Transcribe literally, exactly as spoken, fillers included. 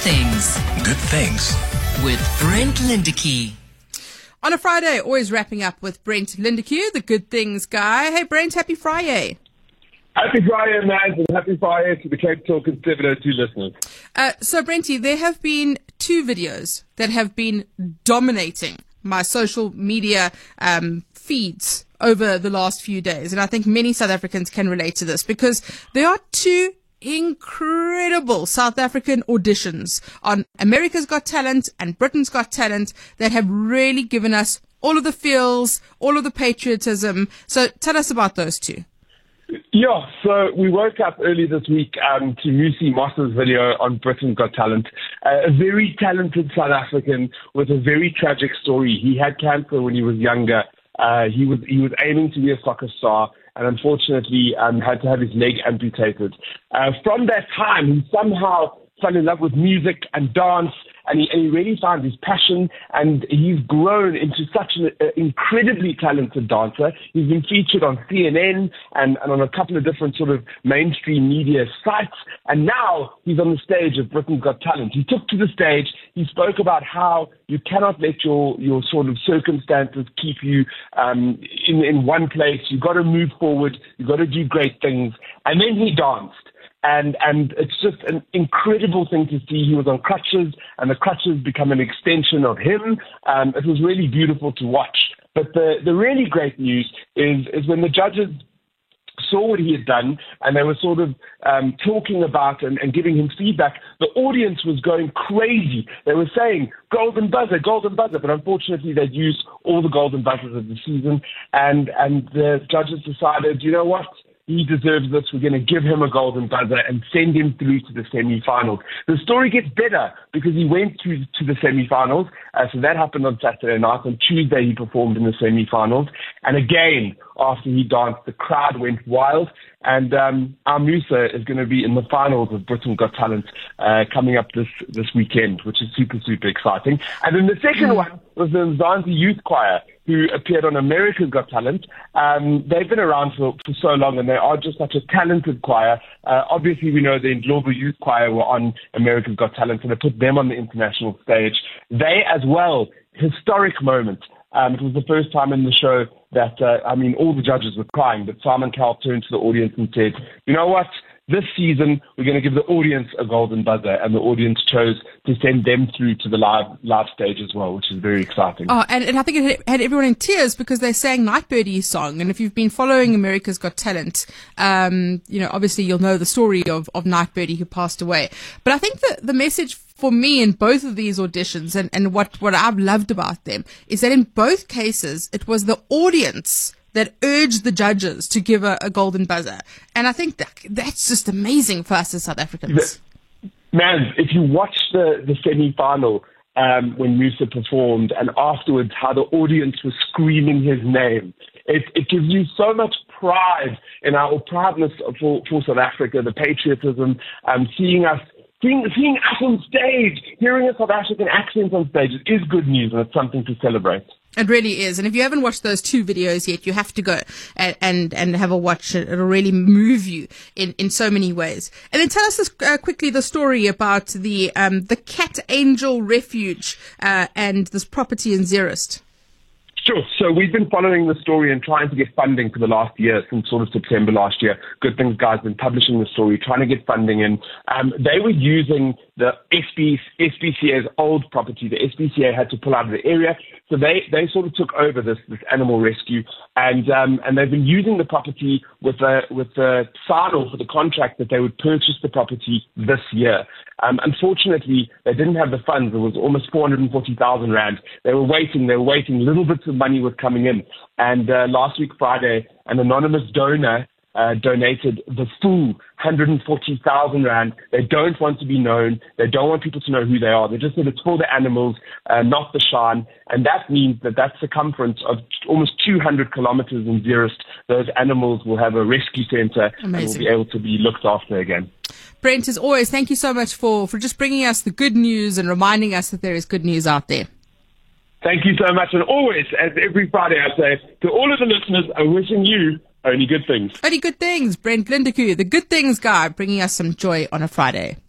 things. Good things. With Brent Lindeque. On a Friday, always wrapping up with Brent Lindeque, the Good Things guy. Hey, Brent, happy Friday. Happy Friday, man, and happy Friday to the Cape Talk and seven oh two listeners. Uh, so, Brenty, there have been two videos that have been dominating my social media um, feeds over the last few days. And I think many South Africans can relate to this because there are two incredible South African auditions on America's Got Talent and Britain's Got Talent that have really given us all of the feels, all of the patriotism. So tell us about those two. Yeah, so we woke up early this week um, to Musi Moss's video on Britain's Got Talent. Uh, a very talented South African with a very tragic story. He had cancer when he was younger. Uh, he was he was aiming to be a soccer star, and unfortunately um, had to have his leg amputated. Uh, from that time, he somehow fell in love with music and dance, and he, and he really found his passion, and he's grown into such an uh, incredibly talented dancer. He's been featured on C N N and, and on a couple of different sort of mainstream media sites, and now he's on the stage of Britain's Got Talent. He took to the stage, he spoke about how you cannot let your, your sort of circumstances keep you um, in, in one place. You've got to move forward, you've got to do great things, and then he danced. And and it's just an incredible thing to see. He was on crutches, and the crutches become an extension of him. Um, it was really beautiful to watch. But the, the really great news is, is when the judges saw what he had done, and they were sort of um, talking about and, and giving him feedback, the audience was going crazy. They were saying, golden buzzer, golden buzzer, but unfortunately they'd used all the golden buzzers of the season, and, and the judges decided, you know what? He deserves this. We're going to give him a golden buzzer and send him through to the semi-finals. The story gets better because he went through to the semi-finals. Uh, so that happened on Saturday night. On Tuesday, he performed in the semi-finals. And again, after he danced, the crowd went wild. And um, our Musa is going to be in the finals of Britain's Got Talent uh, coming up this, this weekend, which is super, super exciting. And then the second one was the Mzansi Youth Choir, who appeared on America's Got Talent. Um, they've been around for, for so long, and they are just such a talented choir. Uh, obviously, we know the Global Youth Choir were on America's Got Talent, and they put them on the international stage. They, as well, historic moment. Um, it was the first time in the show that, uh, I mean, all the judges were crying, but Simon Cowell turned to the audience and said, you know what? This season, we're going to give the audience a golden buzzer, and the audience chose to send them through to the live live stage as well, which is very exciting. Oh, and, and I think it had everyone in tears because they sang Nightbirdie's song. And if you've been following America's Got Talent, um, you know, obviously you'll know the story of, of Nightbirdie who passed away. But I think the, the message for me in both of these auditions and, and what, what I've loved about them is that in both cases, it was the audience that urged the judges to give a, a golden buzzer. And I think that that's just amazing for us as South Africans. Man, if you watch the, the semi-final um, when Musa performed and afterwards how the audience was screaming his name, it, it gives you so much pride in our proudness for, for South Africa, the patriotism, um, seeing us Seeing, seeing us on stage, hearing a South African accent on stage is good news, and it's something to celebrate. It really is. And if you haven't watched those two videos yet, you have to go and, and, and have a watch. It'll really move you in, in so many ways. And then tell us this, uh, quickly the story about the um, the Cat Angel Refuge uh, and this property in Zeerust. Sure. So we've been following the story and trying to get funding for the last year, since sort of September last year. Good Things Guys been publishing the story, trying to get funding in. Um, they were using the S B C A's old property. The S B C A had to pull out of the area. So they, they sort of took over this, this animal rescue, and um, and they've been using the property with a with a sign-off for the contract that they would purchase the property this year. Um, unfortunately, they didn't have the funds. It was almost four hundred forty thousand rand. They were waiting. They were waiting. Little bits of money was coming in, and uh, last week Friday, an anonymous donor Uh, donated the full one hundred forty thousand rand. They don't want to be known. They don't want people to know who they are. They just said it's for the animals, uh, not the shrine. And that means that that circumference of almost two hundred kilometers in Zeerust, those animals will have a rescue center. Amazing. And will be able to be looked after again. Brent, as always, thank you so much for, for just bringing us the good news and reminding us that there is good news out there. Thank you so much. And always, as every Friday I say, to all of the listeners, I'm wishing you only good things. Only good things. Brent Lindeque, the Good Things guy, bringing us some joy on a Friday.